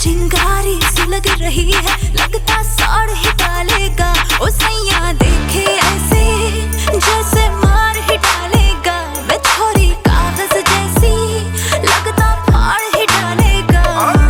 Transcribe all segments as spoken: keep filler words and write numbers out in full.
चिंगारी सी लग रही है, लगता साड़ ही डालेगा। ओ सैया देखे ऐसे जैसे मार ही डालेगा। मैं छोरी कागज जैसी, लगता फाड़ ही डालेगा।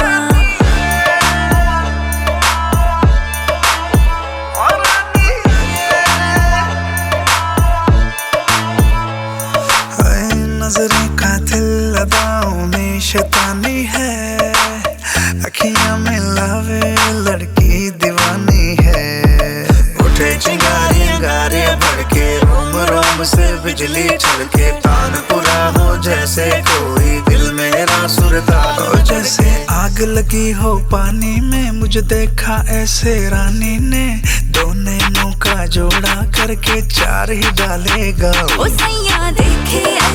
नजरें कातिल अदाओं में शैतानी है, अखियां में लावे लड़की दीवानी है। उठे चिंगारी अंगारे भड़के, रोम रोम से बिजली छड़के। तान पूरा हो जैसे कोई दिल मेरा सुरता हो, जैसे आग लगी हो पानी में। मुझे देखा ऐसे रानी ने, दो नैनों का जोड़ा करके चार ही डालेगा। ओ सैया देखे